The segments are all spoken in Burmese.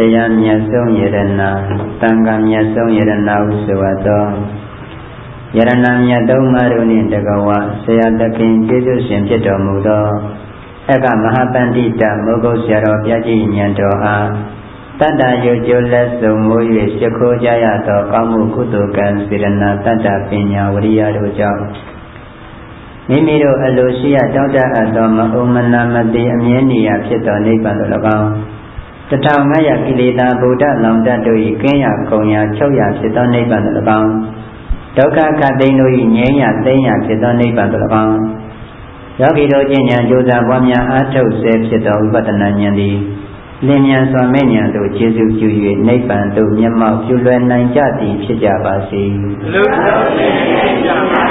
တရားမြတ်ဆုံးယရဏသံဃာမြတ်ဆုံးယရဏဟုဆိုသောယရဏမြတ်သုံးပါးတို့နှင့်တကဝဆရာသခင်ကျေးဇူးရှင်ဖြစ်တော်မူသောအကမဟာပန္တိတမောဂုတ်ဆရာတော်ဘုရားကြီးဉာဏ်တော်အားတတ္တယုတ်ကျိုးလက်စုံမိုး၍ရှိခိုးကြရသောကောင်းမှုကုသိုလ်ကံစေရနာတတ္တပညာဝရိယတို့ကြောင့်မိမိတို့အလိုရှိရတောင်းတအပ်သောမအုံမနာမတိအမြဲနေရဖြစ်သောနိဗ္ဗာန်သို့၎င်း1500ကိလေသာဗုဒ္ဓလောင်တတ်တို့၏ကင်းရာကုံရာချုပ်ရာဖြစ်သောနိဗ္ဗာန်သို့၎င်းဒုက္ခခတ်သိမ်းတို့၏ငြိမ်းရာသိမ်းရာဖြစ်သောနိဗ္ဗာန်သို့၎င်းယောဂီတို့ဉာဏ်ကြိုးစားပွားများအားထုတ်ဆဲဖြစ်သောဝိပဿနာဉာဏ်သည်လင်းမြန်စွာမဲ့ဉာဏ်တို့ကျေစုပြု၍နိဗ္ဗာန်သို့မျက်မှောက်ပြုလွယ်နိုင်ကြသည်ဖြစ်ကြပါစေ။လူတို့ဉာဏ်ကြပါပါ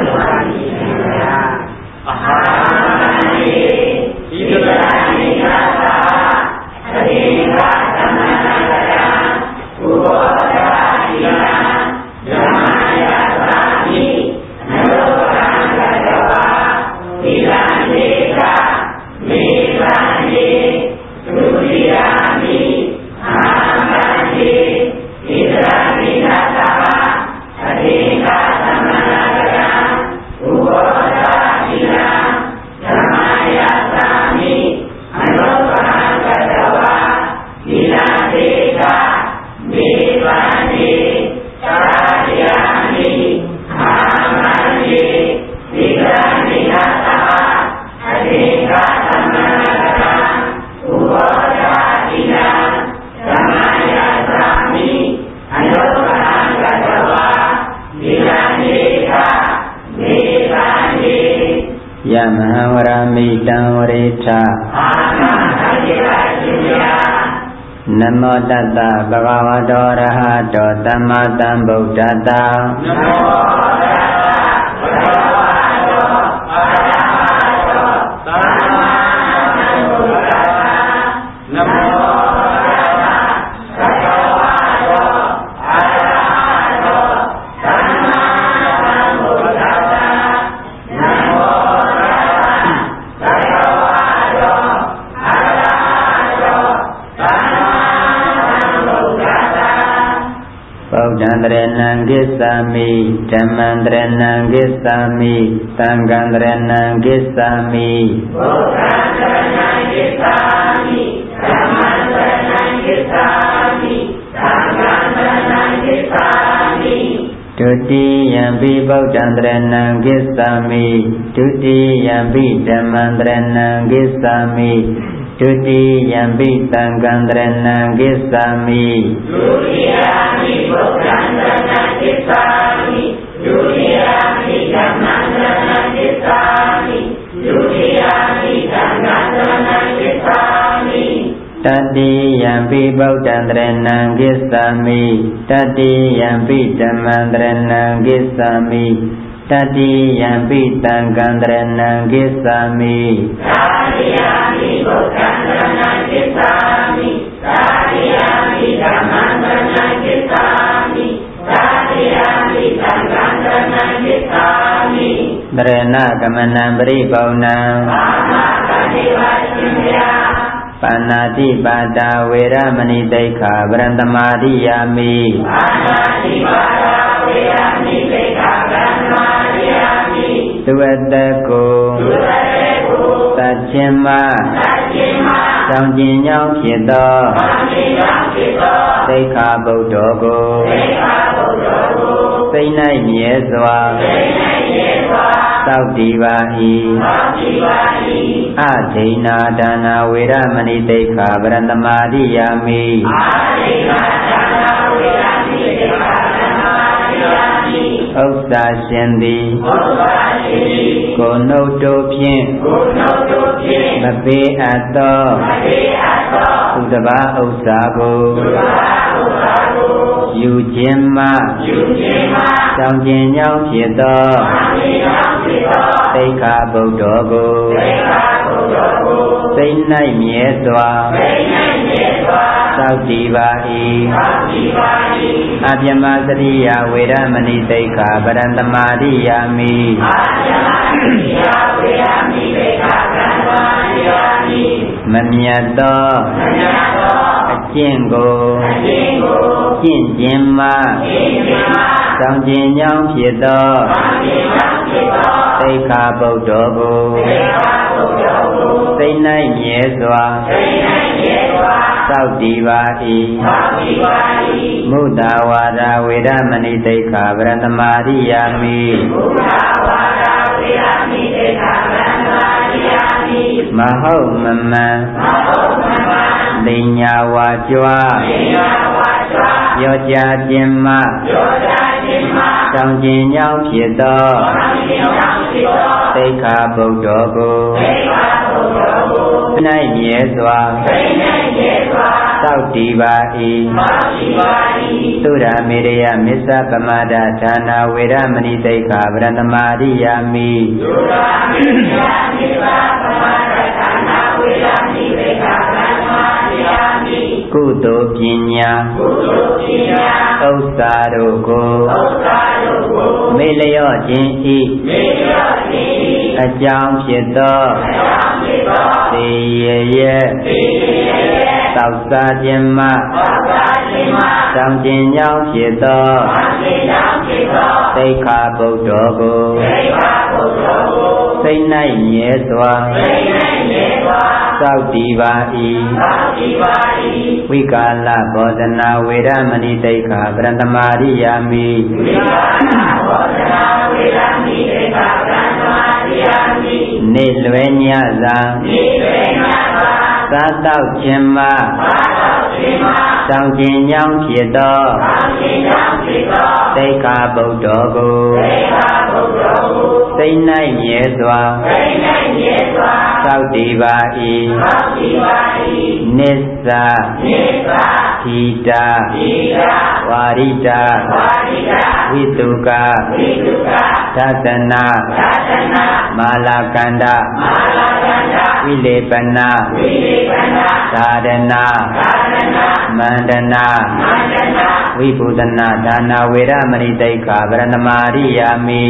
အဟာတိဒီကနိဂါသာအတိကသမဏဂယဥဘောဓာတိယဓမ္မယသာမိနရောဂံကတဝါသီလနေကမေတ္တာနေဒုတိယမိအာမတိဒီကနိဂါသာအတိကသမဏဂယဥဘောယမဟံဝရမိတံဝရိထနမောတတ္တဗဂဝတောရဟတောသမ္မာသမ္ဗုဒ္ဓတ္တနမောတတ္တဗဂဝတောအရဟတောသမ္မာသမ္ဗုဒ္ဓတ္တနမောတန္တရဏံကိသာမိဓမ္မန္တရဏံကိသာမိသံဃံတရဏံကိသာမိဘုဒ္ဓံတရဏံကိသာမိဓမ္မန္တရဏံကိသာမိသံဃံတရဏံကိသာမိဒုတိယံပိဗုဒ္ဓံတရဏံကိသာမိဒုတိယံပိဓမ္မန္တရဏံကိသာမိဒုတိယံပိသံဃံတရဏံကိသာမိဒုတိယံပိဗုဒ္ဓံတရဏံကိသာမိဒုတိယံပိဓမ္မံတရဏံကိသာမိဒုတိယံပိသံဃံတရဏံကိသာမိတတိယံပိဗုဒ္ဓံတရဏံကိသာမိတတိယံပိဓမ္မံတရဏံကိသာမိတတိယံပိသံဃံတရဏံကိသာမိတတိယံပိဗုဒ္ဓံတရဏံကိသာမိတတိယံပိဓမ္မံတရဏံကိသာမိတတိယံပိသံဃံတရဏံကိသာမိတရဏကမနံပရိပောဏံပါမပတိဝါရှင်ဗျာပါဏာတိပါဒဝေရမဏိတိခာဗရန္တမာရိယာမိပါဏာတိပါဒဝေရမဏိတိခာဗရန္တမာရိယာမိသုဝတ္တကိုသတ်ခြင်းမကြောင့်ကျင်ကြောင့်ဖြစ်သောသိက္ခာပုဒ်တော်ကိုသိ၌မြဲစွာသောက်တည်ပါ၏အဒိဏဒါနာဝေရမဏိတိခာဗရန္တမာရိယာမိဥစ္စာရှင်သည်ကိုနှုတ်တို့ဖြင့်မပေးအပ်သောသူတစ်ပါးဥစ္စာကိုယူခြင်းမှကြောင့်ကျင်ကြောင့်ဖြစ်သောသိက္ခာပုဒ်တော်ကိုသိ၌မြဲစွာသောက်တည်ပါ၏အပြမစရိယဝေရမဏိတိခာဗရန္တမာရိယာမိမမြတ်သောကျင့်ကိုကျင့်ခြင်းမှကြောင့်ကျင်ကြောင့်ဖြစ်သောသိက္ခာပုဒ်တော်ကိုစိတ်၌မြဲစွာစောင့်တည်ပါ၏မုဒ္ဒဝါဒဝေရမဏိသိက္ခာပရတမာရိယာမိမဟုတ်မမှန်လိညာဝါကြွားပြောကြားခြင်းမှကြောင့်ကျင်ကြောင့်ဖြစ်သောသိက္ခာပုဒ်တော်ကို၌မြဲစွာစောင့်တည်ပါ၏သုရမေရယမစ္ဆပမဒဌာနာဝေရမဏိသိက္ခာပရတမာရိယာမိကုသိုလ်ပညာဥစ္စာတို့ကိုမေ့လျော့ခြင်းဤအကြောင်းဖြစ်သောသေရသောက်စားခြင်းမှကြောင့်ကျင်ကြောင့်ဖြစ်သောသိက္ခာပုဒ်တော်ကိုစိတ်၌မြဲစွာစောင့်တည်ပါ၏ဝိကာလဘောဓနာဝေရမဏိသိက္ခာပရတမာရိယာမိနေလွယ်ညစာစားတောက်ခြင်းမှကြောင့်ကျင်ကြောင့်ဖြစ်သောသိက္ခာပုဒ်တော်ကိုစိတ်၌မြဲစွာစောင့်တည်ပါ၏နစ္စသီတာဝါရိတာဝိတုကဒသနာမာလာကန္ဒဝိလေပနာသာဒနာမန္တနာဝိပုဒနာဒါနာဝေရမဏိသိက္ခာပရတမာရိယာမိ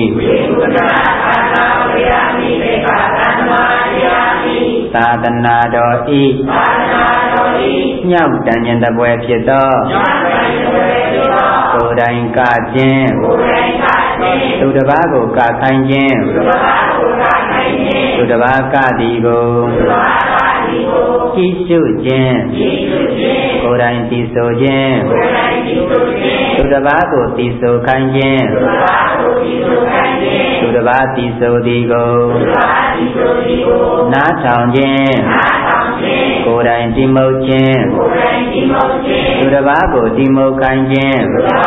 သာသနာတော်ဤညောက်တန်ခြင်းတပွဲဖြစ်သောကိုယ်တိုင်ကခြင်းသူတစ်ပါးကိုကခိုင်းခြင်းသူတစ်ပါးကသည်ကိုကြည့်ရှုခြင်းကိုယ်တိုင်တည်ဆိုခြင်းသူတစ်ပါးကိုတည်ဆိုခိုင်းခြင်းသူတစ်ပါးတည်ဆိုသည်ကိုနားထောင်ခြင်းကိုယ်တိုင်တည်မုတ်ခြင်းသူတစ်ပါးကိုတည်မုတ်ခိုင်းခြင်း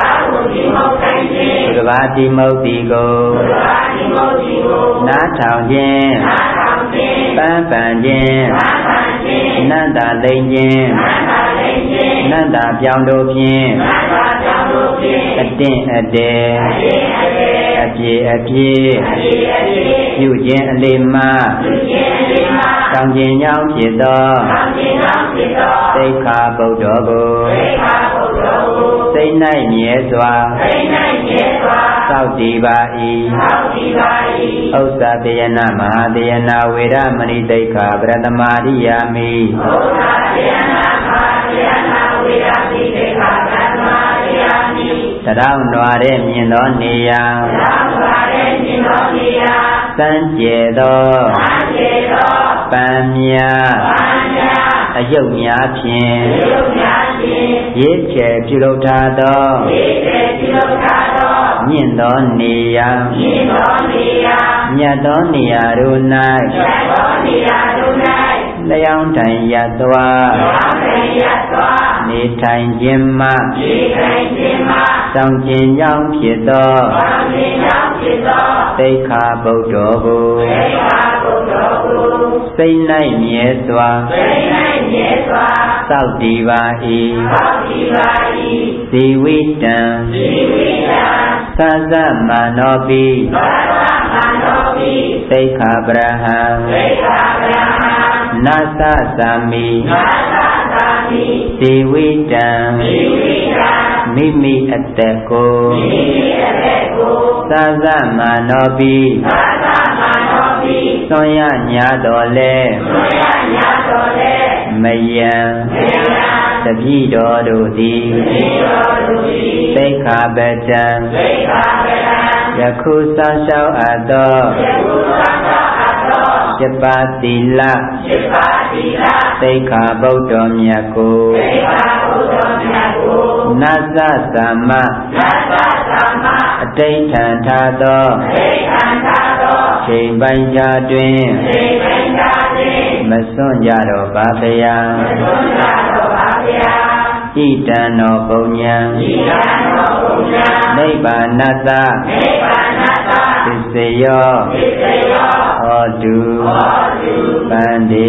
သူတစ်ပါးတည်မုတ်သည်ကိုနားထောင်ခြင်းပန်းပန်ခြင်းနန္တာလိမ့်ခြင်းနန္တာပြောင်းတို့ဖြင့်အတင့်အတဲအပြေအပြေပြုခြင်းအလေးမှတောင်းခြင်းကြောင့်ဖြစ်သောသိက္ခာပုဒ်တော်ကိုစိတ်၌မြဲစွာစောင့်တည်ပါ၏ဥစ္စာတေယနာမဟာတေယနာဝေရမဏိသိက္ခာပရတမာရိယာမိတရောင်းနွားတဲ့မြင်သောနေရာစံကျဲသောပန်းများအယုတ်များဖြင့်ရေးချယ်ပြုလုပ်ထားသောမြင့်သောနေရာမြတ်သောနေရာတို့၌လျောင်းတိုင်ရသွားနေထိုင်ခြင်းမှစောင့်ကျင်ကြောင်းဖြစ်သောသိက္ခာပုဒ်တော်ကိုစိတ်၌မြဲစွာစောင့်တည်ပါ၏ဇီဝိတံသဇ္ဇမာနောပိသိက္ခာပရဟံနသသမိဇီဝိတံမိမိအသက်ကိုသဇ္ဇမာနောပိသွန်ရညာတော်လဲမယံတပိတော်တို့သည်သိက္ခာပဒံယခုစောင့်ရှောက်အပ်သော7ပါးသီလသိက္ခာပုဒ်တော်မြတ်ကိုနတ်သသမ္မအတိဋ္ဌံထားသောချိန်ပိုင်းခြားတွင်မစွန့်ကြတော့ပါဗျာဣတံနောပုညံနိဗ္ဗာနတ္တသစ္စယောဟောတုပန္တိ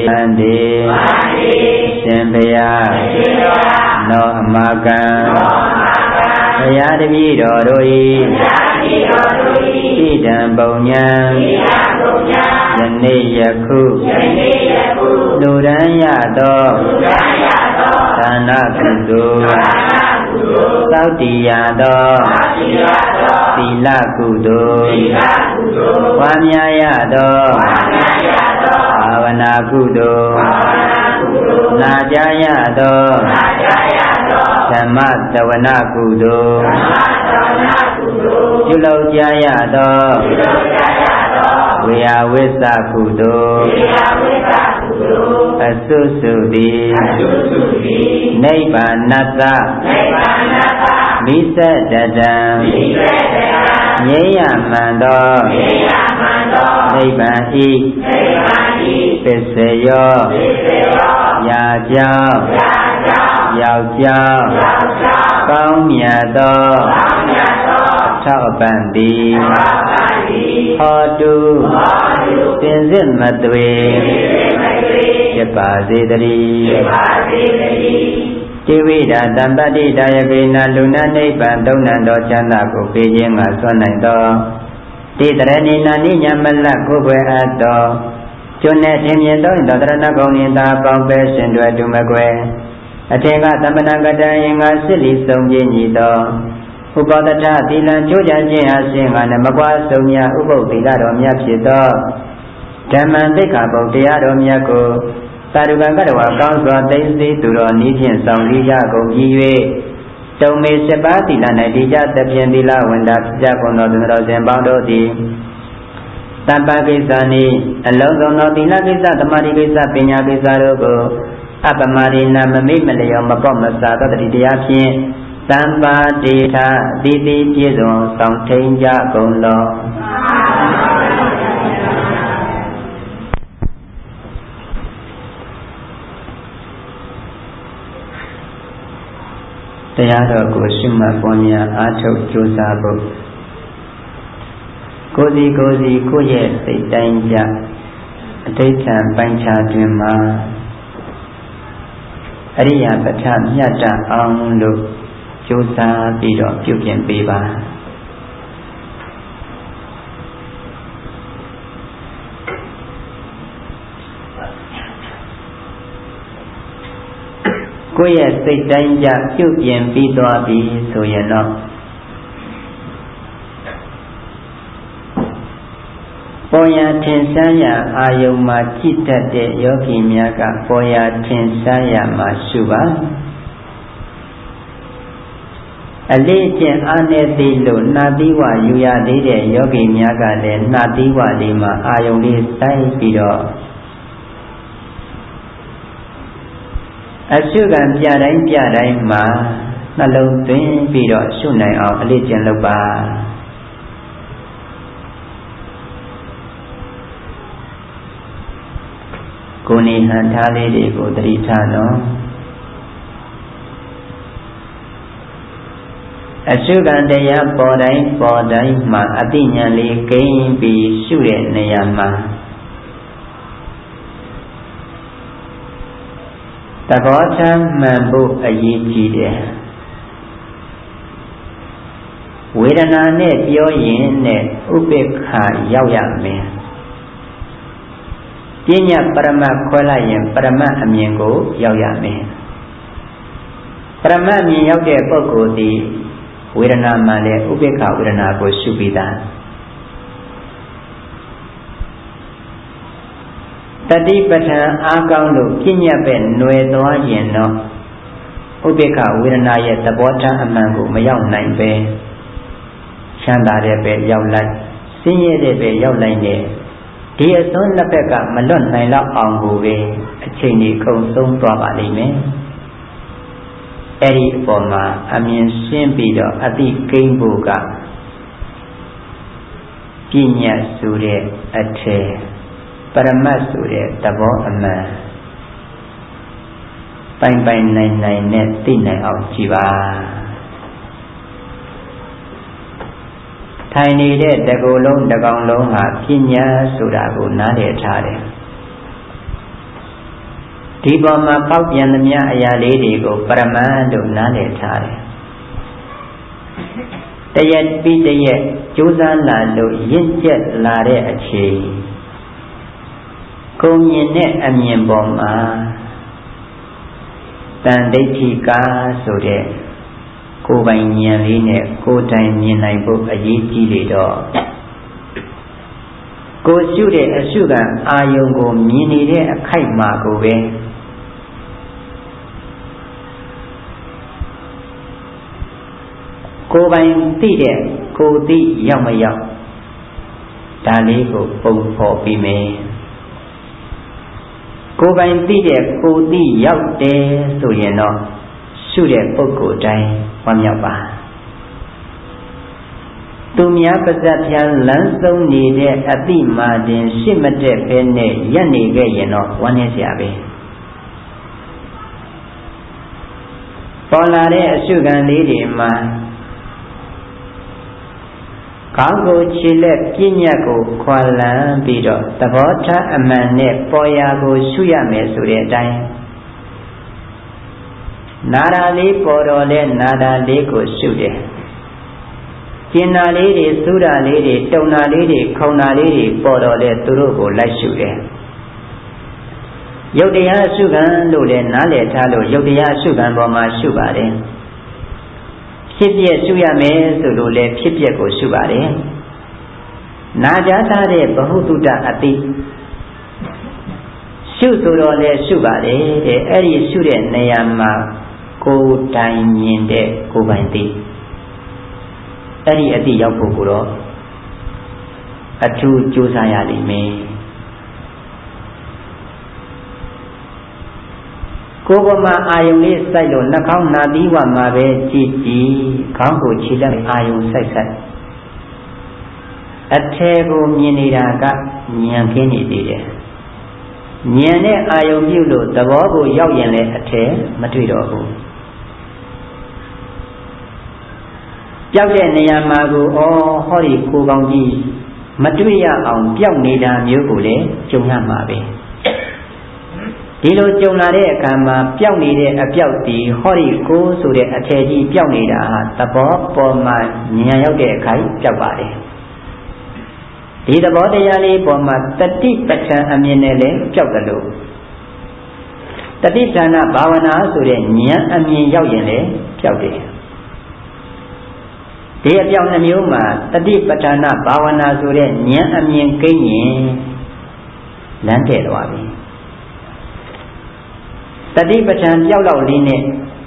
ရှင်ဘုရားနောအမကံဘုရားတပည့်တော်တို့၏ဣတံပုညံယနေ့ယခုလူရန်ရသောဒါနကုသိုလ်သောတ္တိယသောသီလကုသိုလ်ဝါများရသောဘာဝနာကုသိုလ်နာကြားရသောဓမ္မသဝနာကုသိုလ်ပြုလုပ်ကြရသောဝေယဝိသကုသိုလ်အစုစုသည်နိဗ္ဗာနတ္တမိစ္ဆတတံငြိမ်းရမှန်သောနိဗ္ဗာန်ဤပစ္စယောယာကြောင်းယောက်ျားကောင်းမြတ်သောထောက်ပံ့သည်ဟောတုသင်စစ်မသွေဖြစ်ပါစေတည်းတိဝိဒတံပတ္တိဒါယပေနလူနာနိဗ္ဗာန်သုံးနံတော်ချမ်းသာကိုပေးခြင်းကစွန့်နိုင်သောတိတရဏိနာနိညာမလတ်ကိုယ်ွယ်အပ်သောကျွန်းနဲ့ထင်မြင်သောတရဏဂုံရင်သာပေါင်းပဲရှင်တွယ်တူမကွယ်အထင်ကသမဏကတံယင်္ဂါစစ်လီဆုံးခြင်းညီသောဥပဒတသီလံကျိုးကြခြင်းအစဉ်ကလည်းမကွာဆုံးမြဥပုပ်သီလတော်မြတ်ဖြစ်သောဓမ္မံသိက္ခာပုဒ်တရားတော်မြတ်ကိုသာဓုကံကတဝါကောင်းစွာသိသိသူတော်နည်းဖြင့်ဆောင်lýကြကုန်ပြီး၍တုံမေ7ပါးသီလ၌တည်ကြသဖြင့်သီလဝန္တာဖြစ်ကြကုန်သောသူတော်စင်ပေါင်းတို့သည်တပ္ပကိစ္စနိအလုံးစုံသောသီလကိစ္စသမာဓိကိစ္စပညာကိစ္စတို့ကိုအပမရိဏမမိမလျောမပေါ့မစားသောတတိတရားဖြင့်သံပါတိထအတိတိပြည့်စုံဆောင်ထိန်ကြကုန်လောတရားတော်ကိုရှုမှတ်ပွားများအားထုတ်ကြိုးစားဖို့ကိုယ်စီကိုယ့်ရဲ့စိတ်တိုင်းကြအဋ္ဌံပိုင်းခြားတွင်မှာအရိယာပဋ္ဌာမြတ်တအောင်လို့ကြိုးစားပြီးတော့ပြုပြင်ပေးပါကိုယ့်ရဲ့စိတ်တိုင်းကြပြုပြင်ပြီးသွားပြီဆိုရင်တော့ပေါ်ရာထင်ရှားရာအာယုံမှာကြည်တတ်တဲ့ယောဂီများကပေါ်ရာထင်ရှားရာမှာရှုပါအလေးကျင့်အားနည်းသေးလို့နှာသီးဝယူရသေးတဲ့ယောဂီများကလည်းနှာသီးဝလေးမှာအာယုံလေးစိုက်ပြီးတော့အရှုခံပြတိုင်းမှာနှလုံးသွင်းပြီးတော့ရှုနိုင်အောင်အလေးကျင့်လုပ်ပါကိုယ်နေဟန်ထားလေးတွေကိုသတိထားနော်အရှုခံတရားပေါ်တိုင်းမှာအသိဉာဏ်လေးကိန်းပြီးရှုတဲ့နေရာမှာသဘောထားမှန်ဖို့အရေးကြီးတယ်ဝေဒနာနဲ့ပြောရင်နဲ့ဥပေက္ခရောက်ရမယ်ပညာပရမတ်ခွဲလိုက်ရင်ပရမတ်အမြင်ကိုရောက်ရမယ်ပရမတ်အမြင်ရောက်တဲ့ပုဂ္ဂိုလ်ဒီဝေဒနာမှလည်းဥပေက္ခဝေဒနာကိုရှုပြီးသားတတိပဋ္ဌာန်အားကောင်းလို့ပညာပဲຫນွယ်သွားရင်တော့ဥပေက္ခဝေဒနာရဲ့သဘောထားအမှန်ကိုမရောက်နိုင်ပဲချမ်းသာတဲ့ပဲရောက်လိုက်ဆင်းရဲတဲ့ပဲရောက်လိုက်တဲ့ဒီအစွန်းနှစ်ဘက်ကမလွတ်နိုင်တော့အောင်ကိုပဲအချိန်ကြီးကုန်ဆုံးသွားပါလိမ့်မယ်အဲ့ဒီအပေါ်မှာအမြင်ရှင်းပြီးတော့အတိကိန်းဖို့ကပညာဆိုတဲ့အထည်ပရမတ်ဆိုတဲ့သဘောအမှန်ပိုင်ပိုင်နိုင်နိုင်နဲ့သိနိုင်အောင်ကြည်ပါထိုင်နေတဲ့တကူလုံးတကောင်လုံးဟာပညာဆိုတာကိုနားလည်ထားတယ်ဒီပေါ်မှာပေါက်ပြန်သမျှအရာလေးတွေကိုပရမတ်လို့နားလည်ထားတယ်တရက်ပြီးတရက်ကြိုးစားလာလို့ရင့်ကျက်လာတဲ့အချိန်ကိုမြင်တဲ့အမြင်ပေါ်မှာတန်ဒိဋ္ဌိကာဆိုတဲ့ကိုယ်ပိုင်ဉာဏ်လေးနဲ့ကိုယ်တိုင်မြင်နိုင်ဖို့အရေးကြီးလေတော့ကိုရှုတဲ့အရှုခံအာယုံကိုမြင်နေတဲ့အခိုက်မှာကိုပဲကိုယ်ပိုင်သိတဲ့ကိုယ်သိရောက်မရောက်ဒါလေးကိုပုံဖော်ပြီးမယ်ကိုယ်ပိုင်သိတဲ့ကိုယ်သိရောက်တယ်ဆိုရင်တော့ရှုတဲ့ပုဂ္ဂိုလ်တိုင်းဝမ်းမြောက်ပါသူများပါဇက်ဖြန်းလမ်းဆုံးနေတဲ့အတိမာတင်ရှစ်မတက်ပဲနဲ့ရက်နေခဲ့ရင်တော့ဝမ်းနည်းစရာပဲပေါ်လာတဲ့အရှုခံလေးတွေမှာကောင်းကိုခြေလက်ပြည့်ညတ်ကိုခွာလန်းပြီးတော့သဘောထားအမှန်နဲ့ပေါ်ရာကိုရှုရမယ်ဆိုတဲ့အတိုင်းနာရာလေးပေါ်တော်လဲနာရာလေးကိုရှုတယ်ကျင်နာလေးတွေစူးတာလေးတွေတုံနာလေးတွေခုံနာလေးတွေပေါ်တော်လဲသူတို့ကိုလိုက်ရှုတယ်ယုတ်တရားရှုခံလို့လဲနားလည်ထားလို့ယုတ်တရားရှုခံပေါ်မှာရှုပါတယ်ဖြစ်ပြရှုရမယ်ဆိုလို့လဲဖြစ်ပြကိုရှုပါတယ်နာကြားထားတဲ့ဘ who တုတအတိရှုဆိုတော့လဲရှုပါတယ်တဲ့အဲ့ဒီရှုတဲ့နေရာမှာကိုယ်တိုင်မြင်တဲ့ကိုယ်ပိုင်သိအဲ့ဒီအတိရောက်ဖို့ကိုတော့အထူးကြိုးစားရလိမ့်မယ်ကိုယ်ပေါ်မှာအာယုံလေးစိုက်လို့နှာခေါင်းနာသီးဝမှာပဲကြည့်ကြည့်ခေါင်းကိုခြေလက်အာယုံစိုက်အထဲကိုမြင်နေတာကဉာဏ်ခင်းနေသေးတယ်ဉာဏ်နဲ့အာယုံပြုလို့သဘောကိုရောက်ရင်လည်းအထဲမတွေ့တော့ဘူးပျောက်တဲ့နေရာမှာကိုဟောဒီကိုယ်ကောင်းကြီးမတွေ့ရအောင်ပျောက်နေတာမျိုးကိုလည်းကြုံရမှာပဲဒီလိုကြုံလာတဲ့အခါမှာပျောက်နေတဲ့အပျောက်ဒီဟောဒီကိုဆိုတဲ့အထည်ကြီးပျောက်နေတာဟာသဘောပေါ်မှာဉာဏ်ရောက်တဲ့အခါပျောက်ပါတယ်ဒီသဘောတရားလေးပေါ်မှာတတိပဋ္ဌာန်အမြင်နဲ့လည်းပျောက်တယ်လို့တတိပဋ္ဌာန်ဘာဝနာဆိုတဲ့ဉာဏ်အမြင်ရောက်ရင်လည်းပျောက်တယ်ဒီအပြောင်းနှမျိုးမှာတတိပဋ္ဌာန်ဘာဝနာဆိုတဲ့ဉာဏ်အမြင်ကိန်းရင်လမ်းတဲ့သွားပြီတတိပဋ္ဌာန်ပြောက်လောက်လေးနဲ့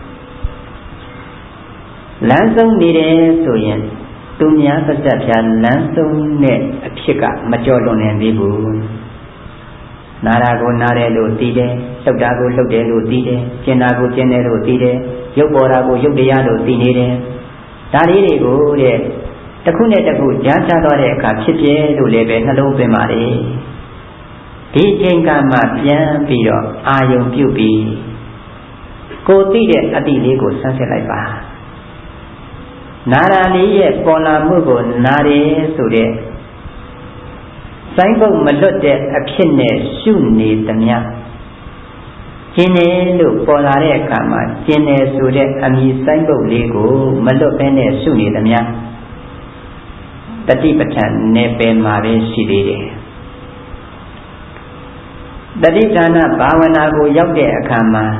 လမ်းဆုံးနေတယ်ဆိုရင်သူများပါဇက်ဖြာလမ်းဆုံးတဲ့အဖြစ်ကမကြော်လွန်နေသေးဘူးနာရာကိုနားတယ်လို့သိတယ်လှုပ်တာကိုလှုပ်တယ်လို့သိတယ်ကျင်တာကိုကျင်တယ်လို့သိတယ်ရုပ်ပေါ်တာကိုရုပ်တရားလို့သိနေတယ်ဒါလေးတွေကိုတဲ့တစ်ခုနဲ့တစ်ခုကြားချသွားတဲ့အခါဖြစ်ပြလို့လည်းပဲနှလုံးသွင်းပါလေဒီအချိန်ကမှပြန်ပြီးတော့အာယုံပြုတ်ပြီးကိုသိတဲ့အတိလေးကိုဆန်းစစ်လိုက်ပါနာရာလေးရဲ့ပေါ်လာမှုကိုနာတယ်ဆိုတဲ့စိုင်းပုတ်မလွတ်တဲ့အဖြစ်နဲ့ရှုနေသမျှကျင်တယ်လို့ပေါ်လာတဲ့အခါမှာကျင်တယ်ဆိုတဲ့အမည်စိုင်းပုတ်လေးကိုမလွတ်ဘဲနဲ့ရှုနေသမျှတတိပဋ္ဌာန်နယ်ပယ်မှာပဲရှိသေးတယ်တတိဌာနဘာဝနာကိုရောက်တဲ့အခါမှာ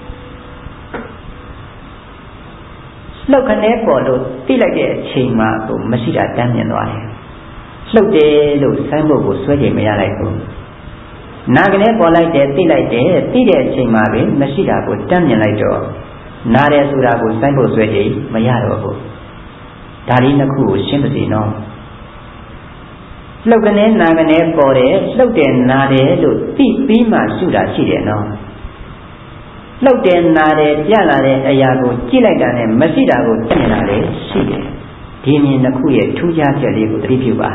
လှုပ်ခနဲပေါ်လို့သိလိုက်တဲ့အချိန်မှာကိုမရှိတာတန်းမြင်သွားတယ်လှုပ်တယ်လို့ဆိုင်းဖို့ကိုဆွဲကြည့်မရလိုက်ဘူးနာကနေပေါ်လိုက်တယ်သိလိုက်တယ်သိတဲ့အချိန်မှာပဲမရှိတာကိုတန်းမြင်လိုက်တော့နားတယ်ဆိုတာကိုစိုင်းဖို့ဆွဲကြည့်မရတော့ဘူးဒါလေးနှစ်ခုကိုရှင်းပါစေနော်လှုပ်ကနေနာကနေပေါ်တယ်လှုပ်တယ်နာတယ်လို့သိပြီးမှရှုတာရှိတယ်နော်လှုပ်တယ်နာတယ်ပြလာတဲ့အရာကိုကြည့်လိုက်တာနဲ့မရှိတာကိုသိနေတာလေရှိတယ်ဒီမြင်တစ်ခုရဲ့ထူးခြားချက်လေးကိုသတိပြုပါ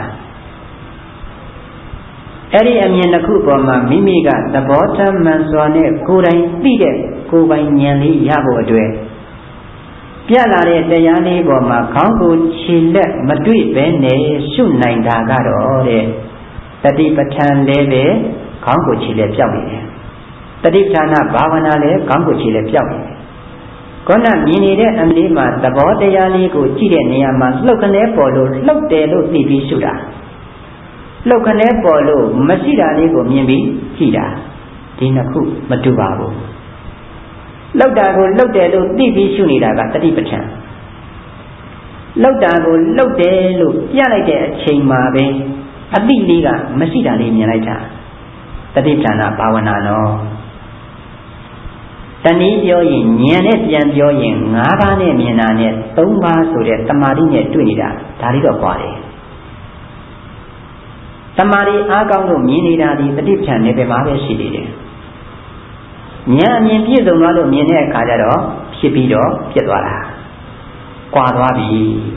အဲ့ဒီအမြင်တစ်ခုပေါ်မှာမိမိကသဘောထားမှန်စွာနဲ့ကိုယ်တိုင်သိတဲ့ကိုယ်ပိုင်ဉာဏ်လေးရဖို့အတွက်ပြလာတဲ့တရားလေးပေါ်မှာခေါင်းကိုခြေလက်မတွေ့ပဲနဲ့ရှုနိုင်တာကတော့တဲ့တတိပဋ္ဌာန်လည်းပဲခေါင်းကိုခြေလက်ပြောက်နေတယ်တတိပဋ္ဌာန်ဘာဝနာလည်းခေါင်းကိုခြေလက်ပြောက်နေတယ်ခေါင်းကမြင်နေတဲ့အမြင်မှာသဘောတရားလေးကိုကြည့်တဲ့နေရာမှာလှုပ်ခနဲပေါ်လို့လှုပ်တယ်လို့သိပြီးရှုတာလှုပ်ခနဲပေါ်လို့မရှိတာလေးကိုမြင်ပြီးကြည့်တာဒီနှစ်ခုမတူပါဘူးလှုပ်တာကိုလှုပ်တယ်လို့သိပြီးရှုနေတာကတတိပဋ္ဌာန်လှုပ်တာကိုလှုပ်တယ်လို့ပြလိုက်တဲ့အချိန်မှာပဲအသိလေးကမရှိတာလေးမြင်လိုက်တာတတိပဋ္ဌာန်ဘာဝနာနော်တနည်းပြောရင်ဉာဏ်နဲ့ပြန်ပြောရင်၅ပါးနဲ့မြင်တာနဲ့၃ပါးဆိုတဲ့တမာတိနဲ့တွေ့နေတာဒါလေးတော့ကွာတယ်တမာတိအားကောင်းလို့မြင်နေတာဒီတတိပဋ္ဌာန်နဲ့ပဲမှာပဲရှိနေတယ်ဉာဏ်အမြင်ပြည့်စုံသွားလို့မြင်တဲ့အခါကျတော့ဖြစ်ပြီးတော့ပြတ်သွားတာကွာသွားပြီ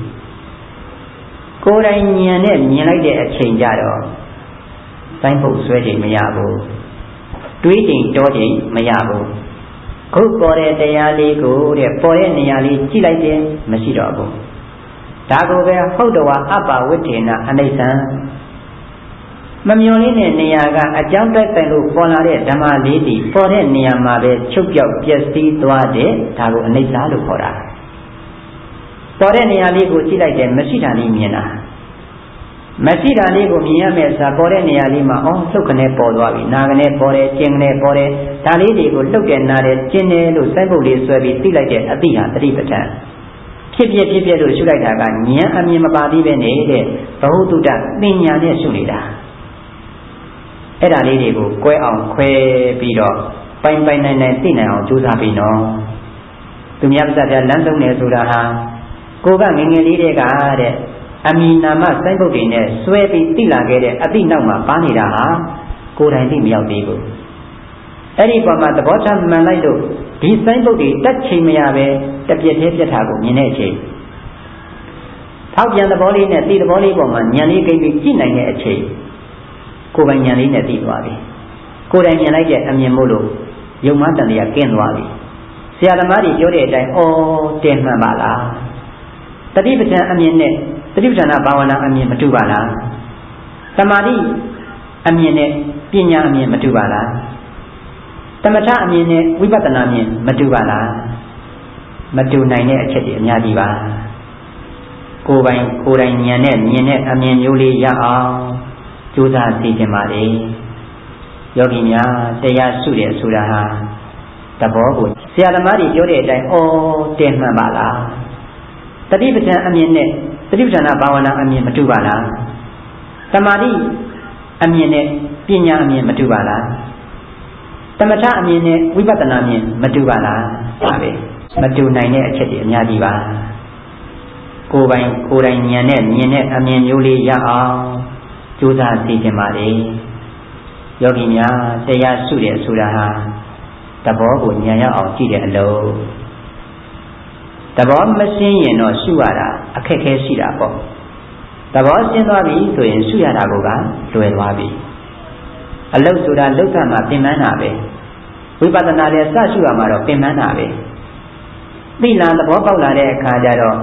ကိုယ်တိုင်ဉာဏ်နဲ့မြင်လိုက်တဲ့အချိန်ကျတော့စိုင်းပုတ်ဆွဲချိန်မရဘူးတွေးချိန်တောချိန်မရဘူးခုပေါ်တဲ့တရားလေးကိုတဲ့ပေါ်တဲ့နေရာလေးကြည့်လိုက်တယ်မရှိတော့ဘူးဒါကိုပဲဟုတ်တော်အပ္ပဝိထေနအနိစ္စံမမျော်လင့်တဲ့နေရာကအကြောင်းတိုက်ဆိုင်လို့ပေါ်လာတဲ့ဓမ္မလေးတွေပေါ်တဲ့နေရာမှာပဲချုပ်ပြောက်ပျက်စီးသွားတဲ့ဒါကိုအနိစ္စလို့ခေါ်တာပေါ်တဲ့နေရာလေးကိုကြည့်လိုက်တယ်မရှိတာလေးမြင်တာမရှိတာလေးကိုမြင်ရမယ်ဆိုပေါ်တဲ့နေရာလေးမှာလှုပ်ခနဲပေါ်သွားပြီနာခနဲပေါ်တယ်ကျင်ခနဲပေါ်တယ်ဒါလေးတွေကိုလှုပ်တယ်နာတယ်ကျင်တယ်လို့စိုက်ပုတ်လေးဆွဲပြီးသိလိုက်တဲ့အသိဟာတတိပဋ္ဌာန်ဖြစ်ပြလို့ရှုလိုက်တာကဉာဏ်အမြင်မပါသေးပဲနေတဲ့ဘဟုတုတ္တပညာနဲ့ရှုနေတာအဲ့ဒါလေးတွေကိုကွဲအောင်ခွဲပြီးတော့ပိုင်နိုင်သိနိုင်အောင်ကြိုးစားပြီးနော်သူများပါးပြလမ်းဆုံးနေဆိုတာဟာကိုကငငယ်လေးတဲ့ကအမီနာမစိုင်းပုတ်တွေနဲ့ဆွဲပြီးသိလာခဲ့တဲ့အသိနောက်မှာပါနေတာဟာကိုယ်တိုင်သိမရောက်သေးဘူးအဲ့ဒီပေါ်မှာသဘောထားမှန်လိုက်လို့ဒီစိုင်းပုတ်တွေတက်ချိန်မရပဲတပြက်သေးပြက်တာကိုမြင်တဲ့အချိန်ထောက်ပြန်သဘောလေးနဲ့သိသဘောလေးပေါ်မှာဉာဏ်လေးကိန်းပြီးကြည့်နိုင်တဲ့အချိန်ကိုယ်ပိုင်ဉာဏ်လေးနဲ့သိသွားပြီကိုယ်တိုင်မြင်လိုက်တဲ့အမြင်မို့လို့ယုံမှတန်တရားကင်းသွားပြီဆရာသမားတွေပြောတဲ့အတိုင်းတင်မှန်ပါလားတတိပဋ္ဌာန်အမြင်နဲ့တတိပဋ္ဌာန်ဘာဝနာအမြင်မတူပါလားသမာဓိအမြင်နဲ့ပညာအမြင်မတူပါလားသမထအမြင်နဲ့ဝိပဿနာအမြင်မတူပါလားမတူနိုင်တဲ့အချက်တွေအများကြီးပါကိုယ်တိုင်ဉာဏ်နဲ့မြင်တဲ့အမြင်မျိုးလေးရအောင်ကြိုးစားသိကြပါလေယောဂီများတရားရှုတယ်ဆိုတာဟာသဘောကိုဆရာသမားတွေပြောတဲ့အတိုင်းတင်မှန်ပါလားတတိပဋ္ဌာန်အမြင်နဲ့တတိပဋ္ဌာန်ဘာဝနာအမြင်မတူပါလားသမာဓိအမြင်နဲ့ပညာအမြင်မတူပါလားသမထအမြင်နဲ့ဝိပဿနာအမြင်မတူပါလားဒါပဲမတူနိုင်တဲ့အချက်တွေအများကြီးပါကိုယ်တိုင်ဉာဏ်နဲ့မြင်တဲ့အမြင်မျိုးလေးရအောင်ကြိုးစားသိကြပါလေယောဂီများတရားရှုတယ်ဆိုတာဟာသဘောကိုဉာဏ်ရောက်အောင်ကြည့်တဲ့အလုပ်သဘောမရှင်းရင်တော့ရှုရတာအခက်ခဲရှိတာပေါ့သဘောရှင်းသွားပြီဆိုရင်ရှုရတာကလွယ်သွားပြီအလုပ်ဆိုတာလုတ်ကမှာပင်ပန်းတာပဲဝိပဿနာလည်းစရှုရမှာတော့ပင်ပန်းတာပဲသိလာသဘောပေါက်လာတဲ့အခါကျတော့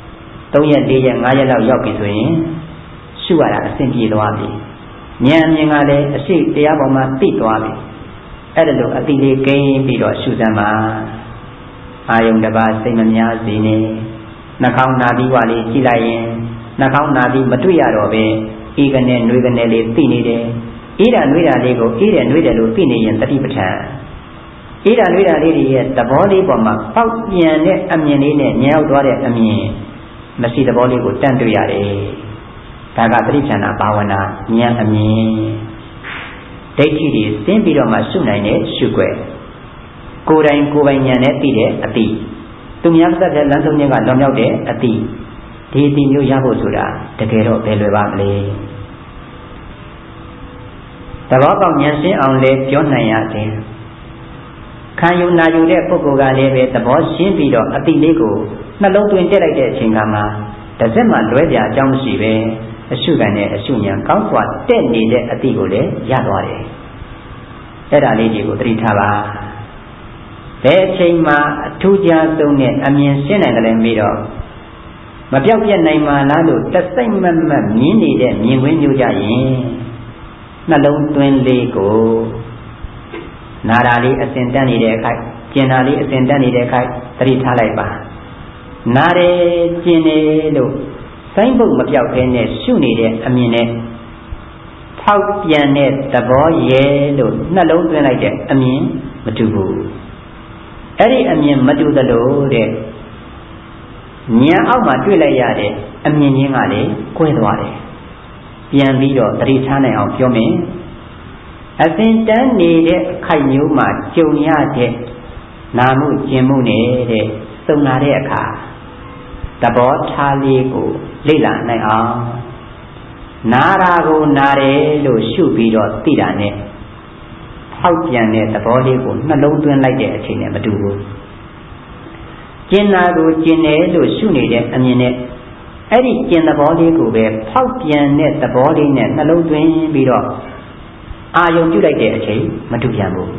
3ရက်4ရက်5ရက်လောက်ရောက်ပြီဆိုရင်ရှုရတာအဆင်ပြေသွားပြီဉာဏ်အမြင်ကလည်းအရှိတရားပေါ်မှာသိသွားပြီအဲ့ဒါလို့အတိလေးကိန်းပြီးတော့ရှုစမ်းပါအာယုံတစ်ပါးစိတ်မများစေနဲ့နှာခေါင်းနာပြီးွားလေးကြည့်လိုက်ရင်နှာခေါင်းနာပြီးမတွေ့ရတော့ပဲအေးကနေနှွေးကနေလေးသိနေတယ်အေးတာနှွေးတာလေးကိုအေးတယ်နှွေးတယ်လို့သိနေရင်တတိပဋ္ဌာန်အေးတာနှွေးတာလေးတွေရဲ့သဘောလေးပေါ်မှာပေါက်ပြန်တဲ့အမြင်လေးနဲ့ညှောက်သွားတဲ့အမြင်မရှိသဘောလေးကိုတန့်တွေ့ရတယ်ဒါကတတိပဋ္ဌာန်ဘာဝနာဉာဏ်အမြင်ဒိဋ္ဌိတွေသင်ပြီးတော့မှရှုနိုင်တဲ့ရှုွယ်ကိုယ်တိုင်ဉာဏ်နဲ့သိတဲ့အတိသူများသက်သက်လမ်းဆုံးခြင်းကလွန်မြောက်တဲ့အတိဒီအတိမျိုးရဖို့ဆိုတာတကယ်တော့ဘယ်လွယ်ပါမလဲသဘောပေါက်ဉာဏ်ရှင်းအောင်လည်းပြောနိုင်ရခြင်းခံယူနာယူတဲ့ပုဂ္ဂိုလ်ကလည်းပဲသဘောရှင်းပြီးတော့အတိလေးကိုနှလုံးသွင်းတက်လိုက်တဲ့အချိန်ကမှတစ်စက်မှလွဲပြအကြောင်းမရှိပဲအရှုခံနဲ့အရှုဉာဏ်ကောင်းစွာတက်နေတဲ့အတိကိုလည်းရသွားတယ်အဲ့ဒါလေးတွေကိုသတိထားပါဘယ်အချိန်မှအထူးခြားဆုံးနဲ့အမြင်ရှင်းနိုင်တယ်လည်းပြီးတော့မပြောက်ပြတ်နိုင်မှလားလို့တစိမ့်မတ်မတ်မြင်နေတဲ့မြင်ကွင်းမျိုးကြရင်နှလုံးသွင်းလေးကိုနာတာလေးအစဉ်တက်နေတဲ့အခိုက်ကျင်တာလေးအစဉ်တက်နေတဲ့အခိုက်သတိထားလိုက်ပါနာတယ်ကျင်တယ်လို့စိုင်းဖို့မပြောက်ခဲနဲ့ရှုနေတဲ့အမြင်နဲ့ဖောက်ပြန်တဲ့သဘောရဲ့လို့နှလုံးသွင်းလိုက်တဲ့အမြင်မတူဘူးအဲ့ဒီအမြင်မတူသလိုတဲ့ဉာဏ်အောက်မှာတွေ့လိုက်ရတဲ့အမြင်ချင်းကလည်းကွဲသွားတယ်ပြန်ပြီးတော့သတိထားနိုင်အောင်ပြောမယ်အစဉ်တန်းနေတဲ့အခိုက်မျိုးမှာကြုံရတဲ့နာမှုကျင်မှုနေတဲ့စုံလာတဲ့အခါသဘောထားလေးကိုလေ့လာနိုင်အောင်နာတာကိုနာတယ်လို့ရှုပြီးတော့သိတာနဲ့ဖောက်ပြန်တဲ့သဘောလေးကိုနှလုံးသွင်းလိုက်တဲ့အချိန်နဲ့မတူဘူးကျင်နာကိုကျင်တယ်လို့ရှုနေတဲ့အမြင်နဲ့အဲ့ဒီကျင်သဘောလေးကိုပဲဖောက်ပြန်တဲ့သဘောလေးနဲ့နှလုံးသွင်းပြီးတော့အာယုံပြုလိုက်တဲ့အချိန်မတူပြန်ဘူး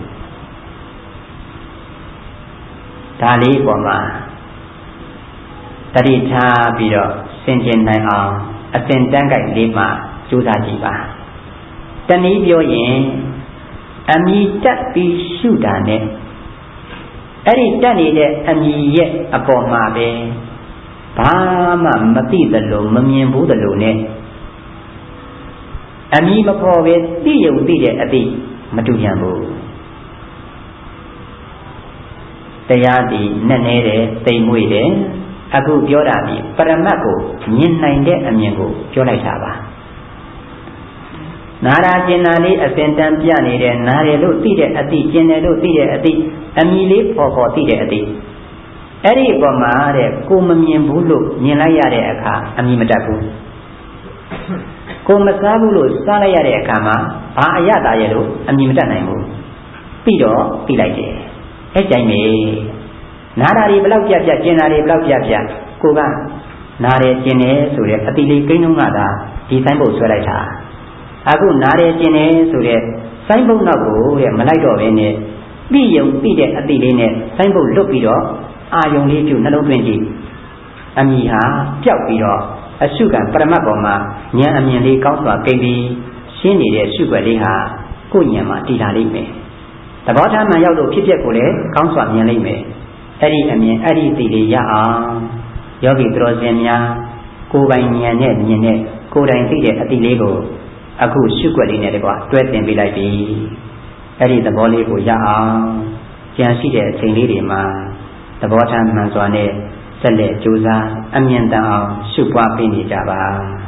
ဒါလေးပေါ်မှာတတိထားပြီးတော့ဆင်ခြင်နိုင်အောင်အစဉ်တန်းကြိုက်လေးမှာကြိုးစားကြည့်ပါတနည်းပြောရင်အမြည်တက်ပြီးရှုတာနဲ့အဲ့ဒီတက်နေတဲ့အမြည်ရဲ့အပေါ်မှာပဲဘာမှမသိသလိုမမြင်ဘူးသလိုနဲ့အမြည်မပေါ်ပဲသိယုံသိတဲ့အသိမတူပြန်ဘူးတရားဒီနဲ့နေတယ်သိမ်မွေ့တယ်အခုပြောတာဒီပရမတ်ကိုမြင်နိုင်တဲ့အမြင်ကိုပြောလိုက်တာပါနာရာကျင်နာလေးအစဉ်တန်ပြနေတဲ့နာရလို့သိတဲ့အသိကျင်တယ်လို့သိတဲ့အသိအမြည်လေးပေါ်သိတဲ့အသိအဲ့ဒီအပေါ်မှာတဲ့ကိုမမြင်ဘူးလို့မြင်လိုက်ရတဲ့အခါအမြည်မတတ်ဘူးကိုမစားဘူးလို့စားလိုက်ရတဲ့အခါမှာဘာအရသာရဲ့လို့အမြင်မတတ်နိုင်ဘူးပြီးတော့သိလိုက်တယ်အဲ့ကြိုင်မေနာတာတွေဘလောက်ပြပြကျင်တာတွေဘလောက်ပြပြကိုကနာတယ်ကျင်တယ်ဆိုတဲ့အတိလေးကိန်းလုံးကသာဒီဆိုင်ဖို့ဆွဲလိုက်တာအခုနာတယ်ကျင်တယ်ဆိုတဲ့ဆိုင်ဖို့နောက်ကိုတဲ့မလိုက်တော့ဘဲနဲ့ပြီးယုံပြီးတဲ့အတိလေးနဲ့ဆိုင်ဖို့လွတ်ပြီးတော့အာယုံလေးပြုနှလုံးသွင်းကြည့်အမြည်ဟာပျောက်ပြီးတော့အရှုခံပရမတ်ပေါ်မှာဉာဏ်အမြင်လေးကောင်းစွာကိန်းပြီးရှင်းနေတဲ့ရှုွက်လေးဟာကိုယ်ဉာဏ်မှာတည်လာလိမ့်မယ်သဘောထားမှန်ရောက်လို့ဖြစ်ပျက်ကိုလည်းကောင်းစွာမြင်လိမ့်မယ်အဲ့ဒီအမြင်အဲ့ဒီသိလေးရအောင်ယောဂီသူတော်စင်များကိုယ်ပိုင်ဉာဏ်နဲ့မြင်တဲ့ကိုယ်တိုင်သိတဲ့အသိလေးကိုအခုရှုွက်လေးနဲ့တကွတွဲသင်ပေးလိုက်ပြီအဲ့ဒီသဘောလေးကိုရအောင်ကြံရှိတဲ့အချိန်လေးတွေမှာသဘောထားမှန်စွာနဲ့ဆက်လက်ကြိုးစားအမြင်တန်အောင်ရှုပွားပေးနေကြပါ